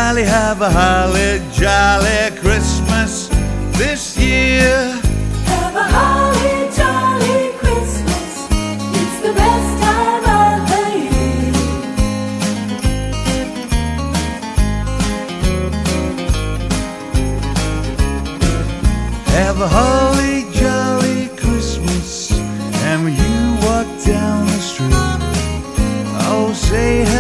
jolly, have a holly jolly Christmas this year. Have a holly jolly Christmas. It's the best time of the year. Have a holly jolly Christmas, and when you walk down the street, oh, say